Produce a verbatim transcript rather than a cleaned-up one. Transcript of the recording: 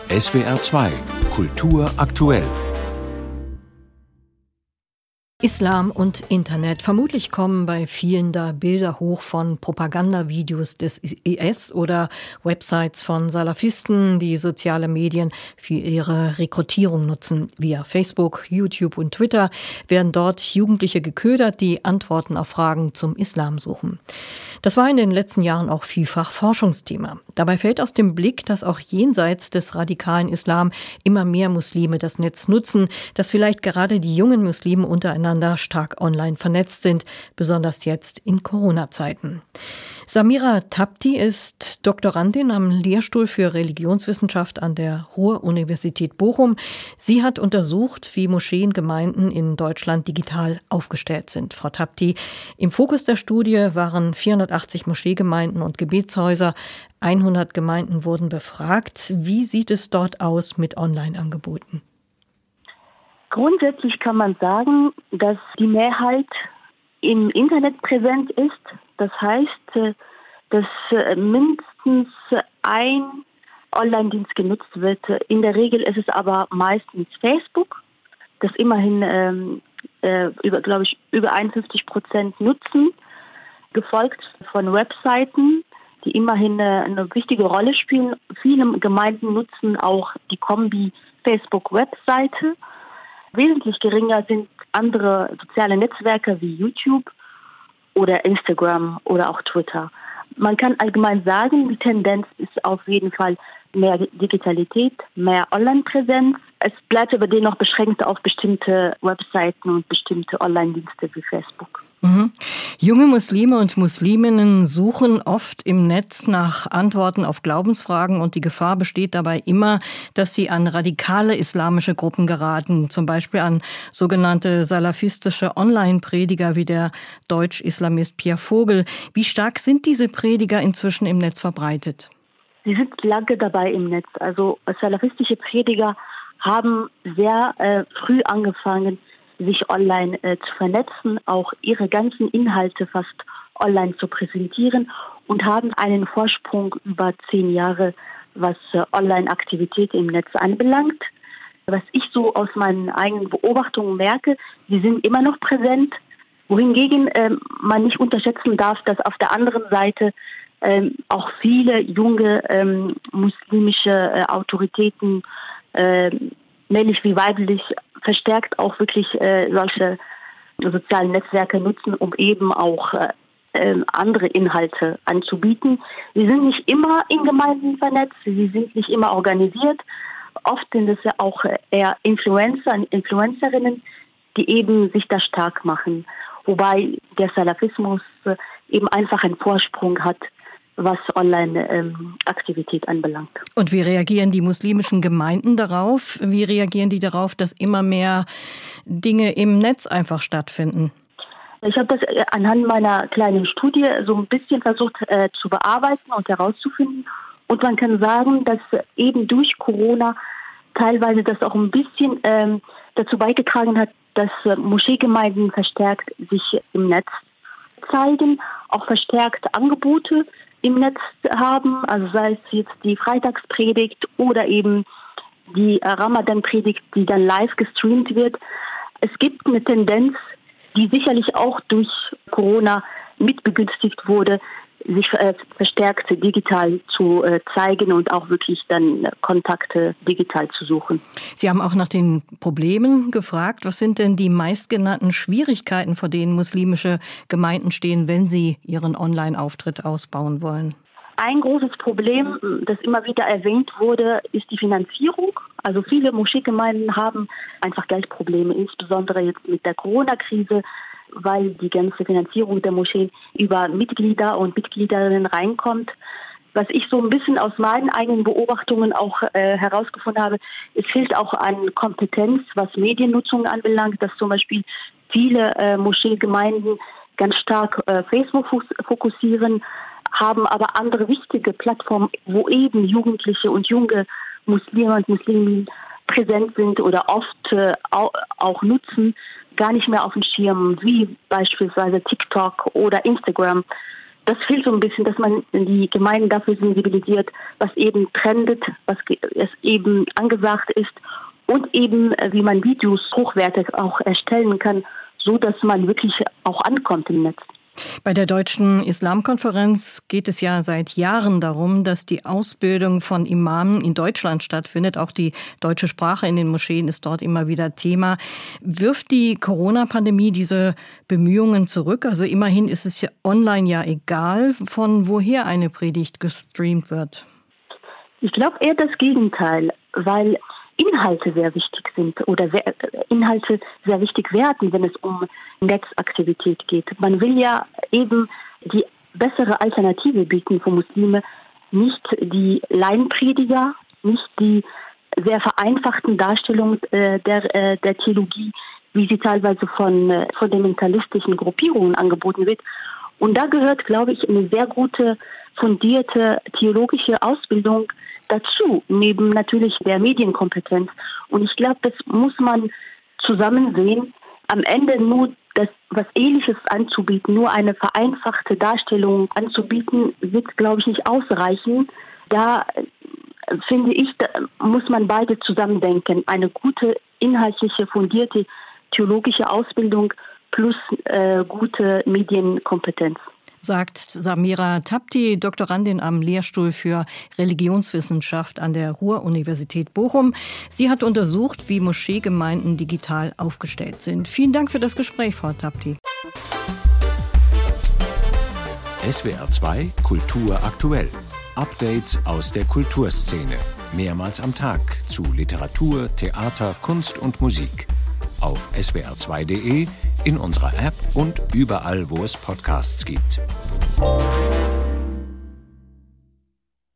S W R zwei Kultur aktuell. Islam und Internet. Vermutlich kommen bei vielen da Bilder hoch von Propagandavideos des I S oder Websites von Salafisten, die soziale Medien für ihre Rekrutierung nutzen. Via Facebook, YouTube und Twitter werden dort Jugendliche geködert, die Antworten auf Fragen zum Islam suchen. Das war in den letzten Jahren auch vielfach Forschungsthema. Dabei fällt aus dem Blick, dass auch jenseits des radikalen Islam immer mehr Muslime das Netz nutzen, dass vielleicht gerade die jungen Muslime untereinander stark online vernetzt sind, besonders jetzt in Corona-Zeiten. Samira Tapti ist Doktorandin am Lehrstuhl für Religionswissenschaft an der Ruhr-Universität Bochum. Sie hat untersucht, wie Moscheengemeinden in Deutschland digital aufgestellt sind. Frau Tapti, im Fokus der Studie waren vierhundertachtzig Moscheegemeinden und Gebetshäuser. hundert Gemeinden wurden befragt. Wie sieht es dort aus mit Online-Angeboten? Grundsätzlich kann man sagen, dass die Mehrheit im Internet präsent ist. Das heißt, dass mindestens ein Online-Dienst genutzt wird. In der Regel ist es aber meistens Facebook, das immerhin ähm, äh, über, glaube ich, über einundfünfzig Prozent nutzen, gefolgt von Webseiten, die immerhin eine, eine wichtige Rolle spielen. Viele Gemeinden nutzen auch die Kombi Facebook-Webseite. Wesentlich geringer sind andere soziale Netzwerke wie YouTube oder Instagram oder auch Twitter. Man kann allgemein sagen, die Tendenz ist auf jeden Fall mehr Digitalität, mehr Online-Präsenz. Es bleibt aber dennoch beschränkt auf bestimmte Webseiten und bestimmte Online-Dienste wie Facebook. Mhm. Junge Muslime und Musliminnen suchen oft im Netz nach Antworten auf Glaubensfragen und die Gefahr besteht dabei immer, dass sie an radikale islamische Gruppen geraten, zum Beispiel an sogenannte salafistische Online-Prediger wie der Deutsch-Islamist Pierre Vogel. Wie stark sind diese Prediger inzwischen im Netz verbreitet? Sie sind lange dabei im Netz. Also salafistische Prediger haben sehr äh, früh angefangen, sich online äh, zu vernetzen, auch ihre ganzen Inhalte fast online zu präsentieren und haben einen Vorsprung über zehn Jahre, was äh, Online-Aktivität im Netz anbelangt. Was ich so aus meinen eigenen Beobachtungen merke, sie sind immer noch präsent, wohingegen äh, man nicht unterschätzen darf, dass auf der anderen Seite äh, auch viele junge äh, muslimische äh, Autoritäten, äh, männlich wie weiblich, verstärkt auch wirklich äh, solche sozialen Netzwerke nutzen, um eben auch äh, andere Inhalte anzubieten. Sie sind nicht immer in Gemeinden vernetzt, sie sind nicht immer organisiert. Oft sind es ja auch eher Influencer und Influencerinnen, die eben sich da stark machen. Wobei der Salafismus äh, eben einfach einen Vorsprung hat, was Online-Aktivität ähm, anbelangt. Und wie reagieren die muslimischen Gemeinden darauf? Wie reagieren die darauf, dass immer mehr Dinge im Netz einfach stattfinden? Ich habe das anhand meiner kleinen Studie so ein bisschen versucht äh, zu bearbeiten und herauszufinden. Und man kann sagen, dass eben durch Corona teilweise das auch ein bisschen ähm, dazu beigetragen hat, dass äh, Moscheegemeinden verstärkt sich im Netz zeigen, auch verstärkt Angebote im Netz haben, also sei es jetzt die Freitagspredigt oder eben die Ramadan-Predigt, die dann live gestreamt wird. Es gibt eine Tendenz, die sicherlich auch durch Corona mitbegünstigt wurde, sich äh, verstärkt digital zu äh, zeigen und auch wirklich dann äh, Kontakte digital zu suchen. Sie haben auch nach den Problemen gefragt. Was sind denn die meistgenannten Schwierigkeiten, vor denen muslimische Gemeinden stehen, wenn sie ihren Online-Auftritt ausbauen wollen? Ein großes Problem, das immer wieder erwähnt wurde, ist die Finanzierung. Also viele Moscheegemeinden haben einfach Geldprobleme, insbesondere jetzt mit der Corona-Krise, weil die ganze Finanzierung der Moscheen über Mitglieder und Mitgliederinnen reinkommt. Was ich so ein bisschen aus meinen eigenen Beobachtungen auch äh, herausgefunden habe, es fehlt auch an Kompetenz, was Mediennutzung anbelangt, dass zum Beispiel viele äh, Moscheegemeinden ganz stark äh, Facebook fokussieren, haben aber andere wichtige Plattformen, wo eben Jugendliche und junge Muslime und Musliminnen präsent sind oder oft äh, auch, auch nutzen, gar nicht mehr auf dem Schirm, wie beispielsweise TikTok oder Instagram. das fehlt so ein bisschen, dass man die Gemeinden dafür sensibilisiert, was eben trendet, was es eben angesagt ist und eben, wie man Videos hochwertig auch erstellen kann, so dass man wirklich auch ankommt im Netz. Bei der Deutschen Islamkonferenz geht es ja seit Jahren darum, dass die Ausbildung von Imamen in Deutschland stattfindet. Auch die deutsche Sprache in den Moscheen ist dort immer wieder Thema. Wirft die Corona-Pandemie diese Bemühungen zurück? Also immerhin ist es ja online ja egal, von woher eine Predigt gestreamt wird. Ich glaube eher das Gegenteil, weil Inhalte sehr wichtig sind oder sehr, Inhalte sehr wichtig werden, wenn es um Netzaktivität geht. Man will ja eben die bessere Alternative bieten für Muslime, nicht die Laienprediger, nicht die sehr vereinfachten Darstellungen äh, der, äh, der Theologie, wie sie teilweise von äh, fundamentalistischen Gruppierungen angeboten wird. Und da gehört, glaube ich, eine sehr gute, fundierte theologische Ausbildung dazu, neben natürlich der Medienkompetenz. Und ich glaube, das muss man zusammen sehen. Am Ende nur das, was Ähnliches anzubieten, nur eine vereinfachte Darstellung anzubieten, wird, glaube ich, nicht ausreichen. Da finde ich, da muss man beide zusammen denken. Eine gute, inhaltliche, fundierte theologische Ausbildung plus äh, gute Medienkompetenz. Sagt Samira Tapti, Doktorandin am Lehrstuhl für Religionswissenschaft an der Ruhr-Universität Bochum. Sie hat untersucht, wie Moscheegemeinden digital aufgestellt sind. Vielen Dank für das Gespräch, Frau Tapti. S W R zwei Kultur aktuell. Updates aus der Kulturszene. Mehrmals am Tag zu Literatur, Theater, Kunst und Musik. Auf S W R zwei Punkt de, in unserer App und überall, wo es Podcasts gibt.